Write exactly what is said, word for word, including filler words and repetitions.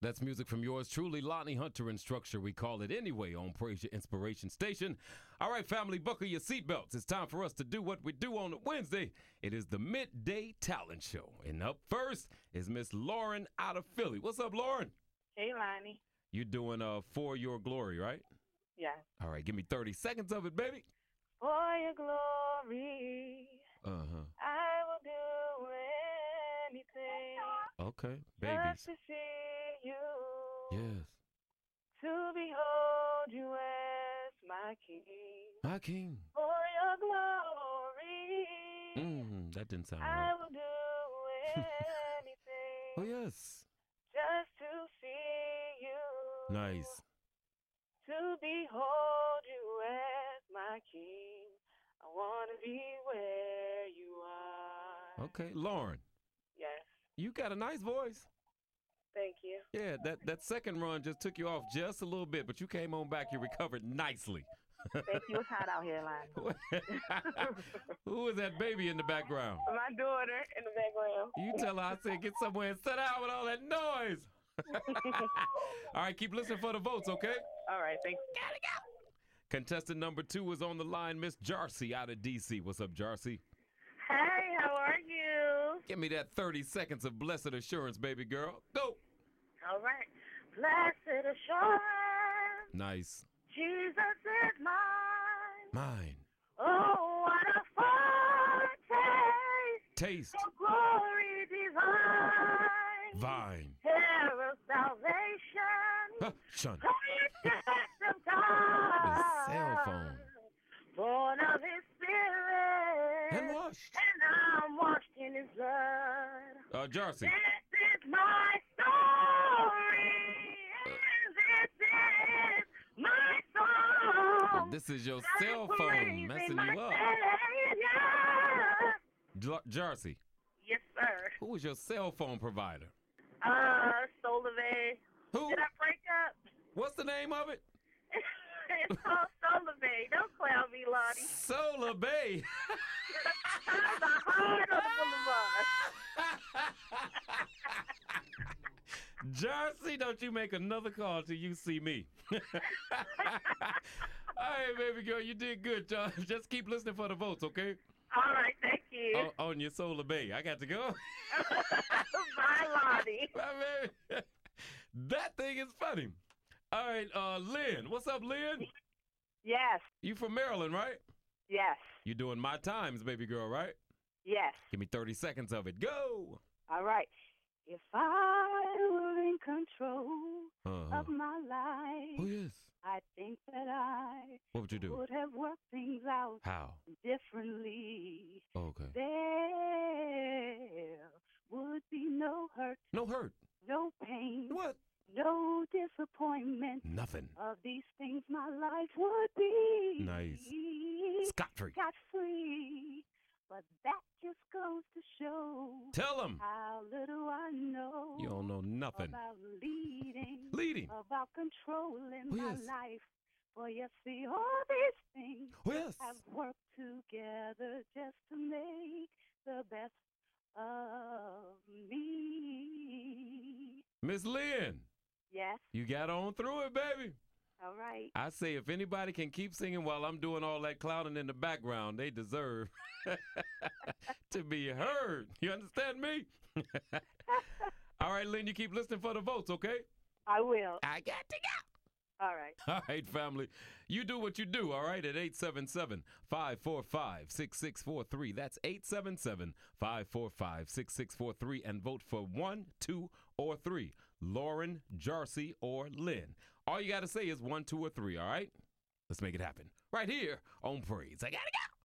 That's music from yours truly, Lonnie Hunter and Structure. We call it anyway on Praise Your Inspiration Station. All right, family, buckle your seatbelts. It's time for us to do what we do on a Wednesday. It is the Midday Talent Show. And up first is Miss Lauren out of Philly. What's up, Lauren? Hey, Lonnie. You doing uh For Your Glory, right? Yeah. All right, give me thirty seconds of it, baby. For your glory, Uh-huh. I will do anything. Okay, Just babies. to see you. Yes. To behold you as my king. My king. For your glory, Mm, that didn't sound I right. will do anything. Oh, yes. Just to see you. Nice. To behold you as my king. I want to be where you are. Okay, Lauren, Yes. you got a nice voice. Thank you. Yeah, that, that second run just took you off just a little bit, but you came on back. You recovered nicely. Thank you. It's hot out here, Lonnie. Who is that baby in the background? My daughter in the background. You tell her I said get somewhere and sit down with all that noise. All right, keep listening for the votes, okay? All right. Thank you. Contestant number two is on the line, Miss Jarcy out of D C. What's up, Jarcy? Hey, how are you? Give me that thirty seconds of blessed assurance, baby girl. Go. All right. Blessed assurance, Nice. Jesus is mine. Mine. Oh, what a foretaste Taste. of glory divine. Vine. Hair of salvation. Huh, shun. Praise of His God. cell phone. Born of his spirit. And washed. And I'm washed in his blood. Uh, Jarcy. This is my story. And this is my song. This is your cell phone messing you up. Jar- Jarcy, Yes, sir. who is your cell phone provider? Uh, Solar Who? Did I break up? What's the name of it? It's called Solar Bay. Don't clown me, Lottie. Solar Bay. I'm the heart of the boulevard. Jarcy, don't you make another call till you see me. All right, baby girl, you did good, John. Just keep listening for the votes, okay? All right, thank you. O- on your Solar Bay. I got to go. Bye, Lottie. Bye, baby. That thing is funny. All right, uh, Lynn. What's up, Lynn? Yes, You from Maryland, right? yes, You doing My Times, baby girl, right? yes. Give me thirty seconds of it. Go. All right. If I were in control Uh-huh. of my life, Oh, yes. I think that I What would you do? would have worked things out How? differently. Okay. There would be no hurt, No hurt. no pain, What? no disappointment. Nothing. Of these things, my life would be Nice. Scot-free. scot free. But that just goes to show Tell them. how little I know You don't know nothing. about leading, Leading. about controlling Oh, my yes. life. For you see, all these things Oh, yes. have worked together just to make the best of me. Miss Lynn, Yes, you got on through it, baby. all right. I say if anybody can keep singing while I'm doing all that clowning in the background, they deserve to be heard. You understand me? All right, Lynn, you keep listening for the votes, okay? I will. I got to go. All right. All right, family. You do what you do, all right, at eight seven seven, five four five, six six four three. That's eight seven seven, five four five, six six four three, and vote for one, two, or three. Lauren, Jarcy, or Lynn. All you got to say is one, two, or three, all right? Let's make it happen. Right here on Praise. I got to go.